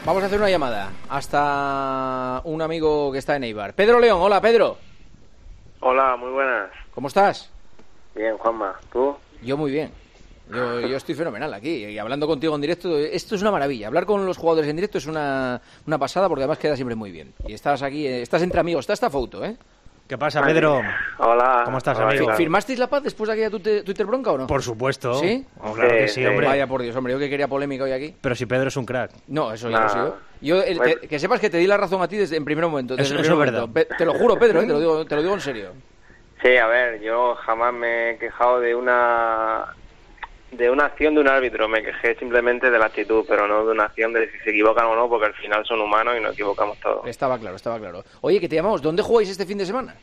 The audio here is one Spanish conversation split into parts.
Vamos a hacer una llamada hasta un amigo que está en Eibar. Pedro León, hola Pedro. Hola, muy buenas. ¿Cómo estás? Bien, Juanma, ¿tú? Yo muy bien. Yo estoy fenomenal aquí, y hablando contigo en directo. Esto es una maravilla. Hablar con los jugadores en directo es una pasada, porque además queda siempre muy bien. Y estás aquí, estás entre amigos. Está esta foto, ¿eh? ¿Qué pasa, Pedro? Hola. ¿Cómo estás, Hola, amigo? claro. ¿Firmasteis la paz después de aquella Twitter bronca o no? Por supuesto. ¿Sí? Oh, claro que sí, hombre. Vaya por Dios, hombre, yo que quería polémica hoy aquí. Pero si Pedro es un crack. No, eso ya lo sé yo. Que sepas que te di la razón a ti desde el primer momento. Eso el es primer verdad. momento. Te lo juro, Pedro, te lo digo en serio. Sí, a ver, yo jamás me he quejado de una acción de un árbitro, me quejé simplemente de la actitud, pero no de una acción de si se equivocan o no, porque al final son humanos y nos equivocamos todos. Estaba claro. Oye, que te llamamos, ¿dónde jugáis este fin de semana?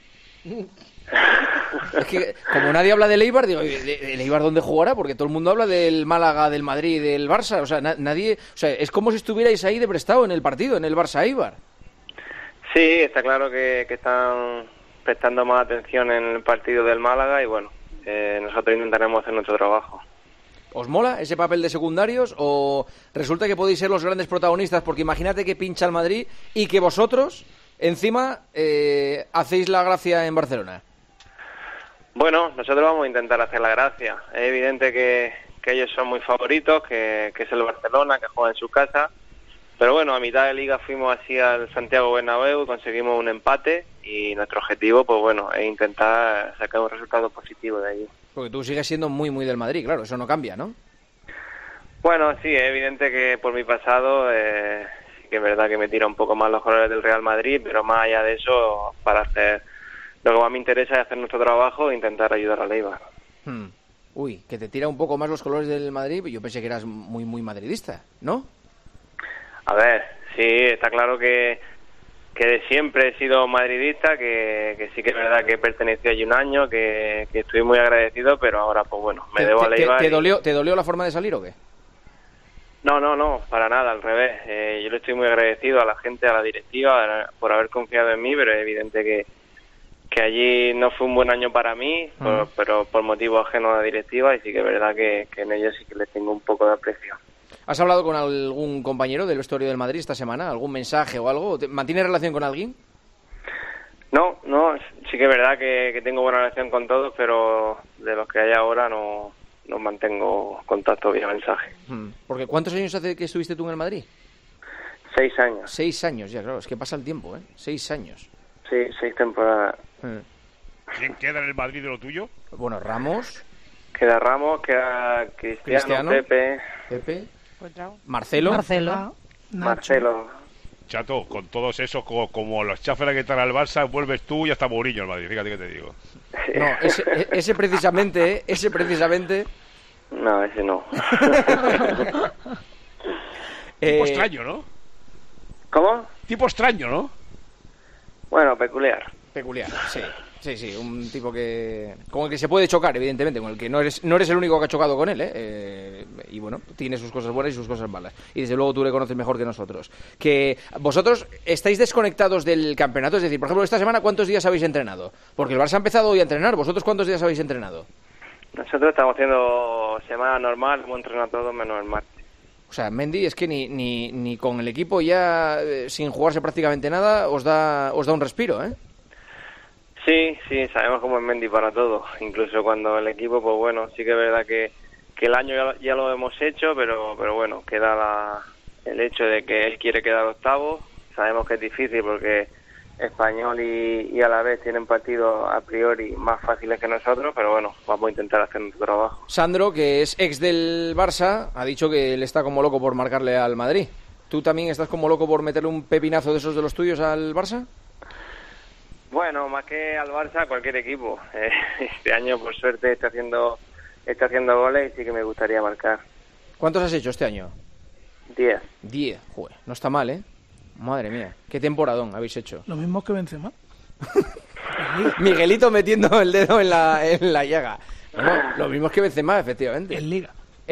Es que como nadie habla del Eibar, digo, ¿el Eibar dónde jugará? Porque todo el mundo habla del Málaga, del Madrid, del Barça, o sea, nadie, o sea, es como si estuvierais ahí de prestado en el partido, en el Barça-Eibar. Sí, está claro que están prestando más atención en el partido del Málaga y bueno, nosotros intentaremos hacer nuestro trabajo. ¿Os mola ese papel de secundarios o resulta que podéis ser los grandes protagonistas? Porque imagínate que pincha el Madrid y que vosotros, encima, hacéis la gracia en Barcelona. Bueno, nosotros vamos a intentar hacer la gracia. Es evidente que ellos son muy favoritos, que es el Barcelona, que juega en su casa. Pero bueno, a mitad de liga fuimos así al Santiago Bernabéu y conseguimos un empate. Y nuestro objetivo, pues bueno, es intentar sacar un resultado positivo de allí. Porque tú sigues siendo muy, muy del Madrid, claro, eso no cambia, ¿no? Bueno, sí, es evidente que por mi pasado, sí que es verdad que me tira un poco más los colores del Real Madrid, pero más allá de eso, para hacer... Lo que más me interesa es hacer nuestro trabajo e intentar ayudar al Eibar. Uy, que te tira un poco más los colores del Madrid, yo pensé que eras muy, muy madridista, ¿no? A ver, sí, está claro que de siempre he sido madridista, que sí que es verdad que pertenecí allí un año, que estoy muy agradecido, pero ahora, pues bueno, me debo al Eibar. ¿Te dolió la forma de salir o qué? No, para nada, al revés. Yo le estoy muy agradecido a la gente, a la directiva, por haber confiado en mí, pero es evidente que allí no fue un buen año para mí, pero por motivos ajenos a la directiva, y sí que es verdad que en ellos sí que les tengo un poco de aprecio. ¿Has hablado con algún compañero del vestuario del Madrid esta semana? ¿Algún mensaje o algo? ¿Mantienes relación con alguien? No, sí que es verdad que tengo buena relación con todos, pero de los que hay ahora no mantengo contacto vía mensaje. Porque ¿cuántos años hace que estuviste tú en el Madrid? 6 años. 6 años, ya claro, es que pasa el tiempo, ¿eh? 6 años. Sí, 6 temporadas. ¿Quién queda en el Madrid de lo tuyo? Bueno, Ramos. Queda Ramos, queda Cristiano. Pepe. Marcelo. Marcelo. Chato, con todos esos, como los chafers que están al Barça, vuelves tú y hasta Mourinho al Madrid, fíjate que te digo. No, ese precisamente... No, ese no. Tipo extraño, ¿no? ¿Cómo? Tipo extraño, ¿no? Bueno, peculiar, sí. Sí, un tipo con el que se puede chocar, evidentemente, con el que no eres el único que ha chocado con él, y bueno, tiene sus cosas buenas y sus cosas malas. Y desde luego tú le conoces mejor que nosotros. Que vosotros estáis desconectados del campeonato, es decir, por ejemplo, esta semana, ¿cuántos días habéis entrenado? Porque el Barça ha empezado hoy a entrenar, ¿vosotros cuántos días habéis entrenado? Nosotros estamos haciendo semana normal, hemos entrenado todos menos el martes. O sea, Mendy es que ni con el equipo ya sin jugarse prácticamente nada os da un respiro, ¿eh? Sí, sabemos cómo es Mendy para todo. Incluso cuando el equipo, pues bueno, sí que es verdad que el año ya lo hemos hecho, pero bueno, queda el hecho de que él quiere quedar octavo. Sabemos que es difícil porque Español y Alavés tienen partidos a priori más fáciles que nosotros, pero bueno, vamos a intentar hacer nuestro trabajo. Sandro, que es ex del Barça, ha dicho que él está como loco por marcarle al Madrid. ¿Tú también estás como loco por meterle un pepinazo de esos de los tuyos al Barça? Bueno, más que al Barça, cualquier equipo. Este año, por suerte, está haciendo goles y sí que me gustaría marcar. ¿Cuántos has hecho este año? 10. 10, joder, no está mal, ¿eh? Madre mía, qué temporadón habéis hecho. Lo mismo que Benzema. Miguelito metiendo el dedo en la llaga. No, lo mismo que Benzema, efectivamente. En Liga.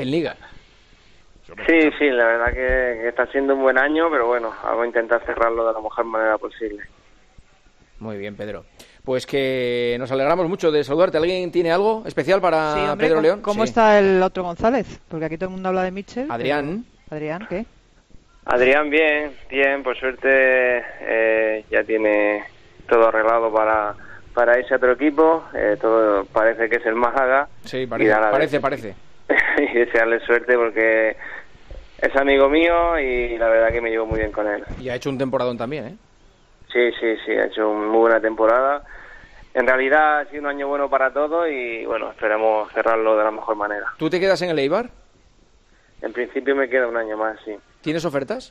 Sí, la verdad que está siendo un buen año, pero bueno, vamos a intentar cerrarlo de la mejor manera posible. Muy bien, Pedro. Pues que nos alegramos mucho de saludarte. ¿Alguien tiene algo especial para sí, hombre, Pedro León? ¿Cómo está el otro González? Porque aquí todo el mundo habla de Mitchell. Adrián. Adrián, ¿qué? Adrián, bien, por suerte ya tiene todo arreglado para irse a otro equipo, todo parece que es el Málaga. Sí, parece. Y desearle suerte porque es amigo mío y la verdad que me llevo muy bien con él. Y ha hecho un temporadón también, ¿eh? Sí, ha hecho una muy buena temporada. En realidad ha sido un año bueno para todos y bueno, esperemos cerrarlo de la mejor manera. ¿Tú te quedas en el Eibar? En principio me queda un año más, sí. ¿Tienes ofertas?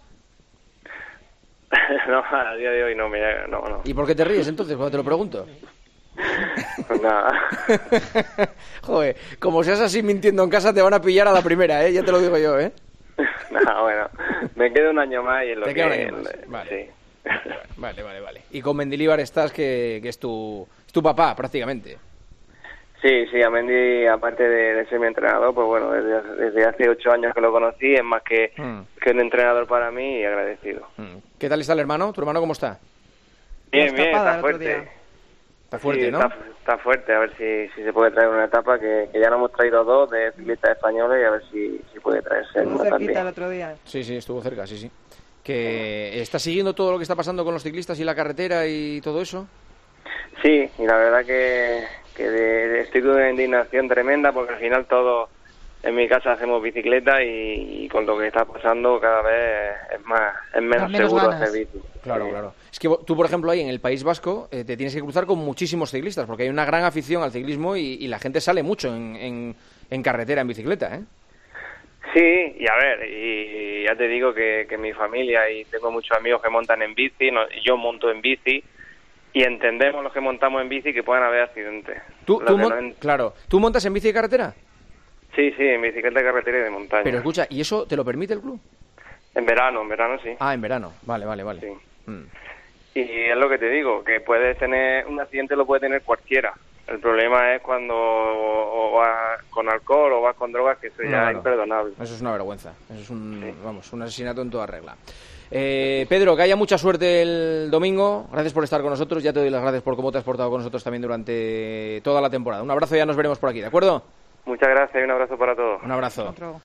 No, a día de hoy no. ¿Y por qué te ríes entonces cuando te lo pregunto? Pues nada. Joder, como seas así mintiendo en casa te van a pillar a la primera, ya te lo digo yo, No, bueno, me queda un año más y es lo te que... queda un año más. Vale. Sí. Vale. Y con Mendilibar estás, que es tu papá, prácticamente. Sí, a Mendy, aparte de ser mi entrenador, pues bueno, desde hace 8 años que lo conocí, es más que un entrenador para mí y agradecido. ¿Qué tal está el hermano? ¿Tu hermano cómo está? Bien, está fuerte. Está fuerte, sí, ¿no? Está fuerte, a ver si se puede traer una etapa, que ya nos hemos traído 2 de ciclistas españoles y a ver si puede traerse una también. El otro día. Sí, estuvo cerca, sí. ¿Que está siguiendo todo lo que está pasando con los ciclistas y la carretera y todo eso? Sí, y la verdad que estoy con una indignación tremenda porque al final todos en mi casa hacemos bicicleta y con lo que está pasando cada vez es menos seguro hacer bici. Claro. Es que tú, por ejemplo, ahí en el País Vasco te tienes que cruzar con muchísimos ciclistas porque hay una gran afición al ciclismo y la gente sale mucho en carretera, en bicicleta, ¿eh? Sí, y a ver, y ya te digo que mi familia y tengo muchos amigos que montan en bici, yo monto en bici y entendemos los que montamos en bici que pueden haber accidentes. Claro, ¿tú montas en bici de carretera? Sí, en bicicleta de carretera y de montaña. Pero escucha, ¿y eso te lo permite el club? En verano sí. Ah, en verano, vale. Sí. Y es lo que te digo, que puedes tener un accidente, lo puede tener cualquiera. El problema es cuando o vas con alcohol o vas con drogas, que eso ya es imperdonable. Eso es una vergüenza, eso es un asesinato en toda regla. Pedro, que haya mucha suerte el domingo, gracias por estar con nosotros, ya te doy las gracias por cómo te has portado con nosotros también durante toda la temporada. Un abrazo, ya nos veremos por aquí, ¿de acuerdo? Muchas gracias y un abrazo para todos. Un abrazo.